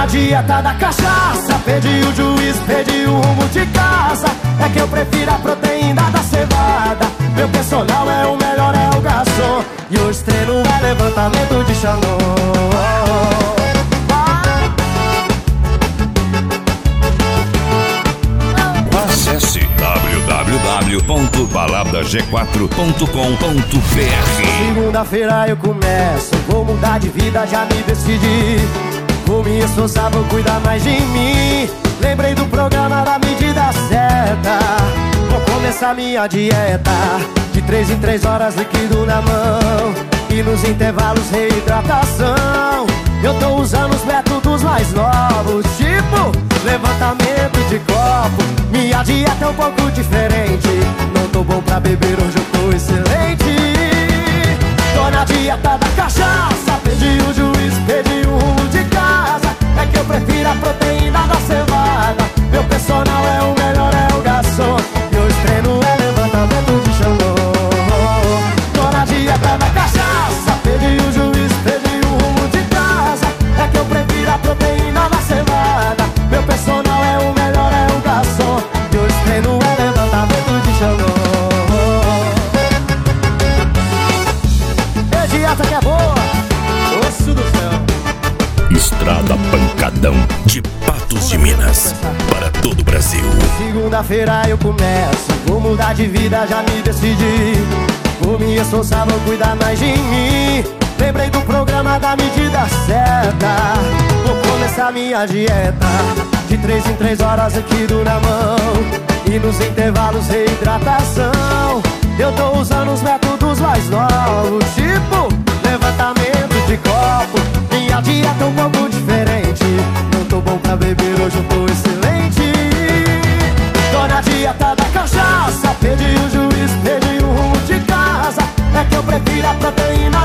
dieta da cachaça, perdi o juízo, perdi o rumo de casa. É que eu prefiro a proteína da cevada. Meu personal é o melhor, é o garçom. E hoje treino é levantamento de Xandão. Acesse www.baladag4.com.br. Segunda-feira eu começo, vou mudar de vida, já me decidi. Vou me esforçar, vou cuidar mais de mim. Lembrei do programa da medida certa. Vou começar minha dieta, de 3 em 3 horas, líquido na mão. E nos intervalos reidratação. Eu tô usando os métodos mais novos, tipo levantamento de copo. Minha dieta é um pouco diferente. Não tô bom pra beber, hoje eu tô excelente. Tô na dieta da cachaça, perdi o juízo, perdi o rumo de casa. É que eu prefiro a proteína da cevada. Meu personal é o melhor, é o garçom. E hoje treino é levantamento de Xandão. Tô na dieta da cachaça, perdi o juízo, perdi o rumo de casa. É que eu prefiro a proteína da cevada. Meu personal é o melhor, é o garçom. E hoje treino é levantamento de Xandão. E dieta que é boa, osso do céu. Estrada Pancadão de Patos de Minas para todo o Brasil. Segunda-feira eu começo, vou mudar de vida, já me decidi. Vou me esforçar, vou cuidar mais de mim. Lembrei do programa da medida certa. Vou começar minha dieta, de 3 em 3 horas, líquido na mão. E nos intervalos reidratação. Eu tô usando os métodos mais novos, tipo levantamento de copo. Minha dieta é um pouco diferente. Não tô bom pra beber, hoje eu tô excelente. Tô na dieta da cachaça, perdi o juízo, perdi o rumo de casa. É que eu prefiro a proteína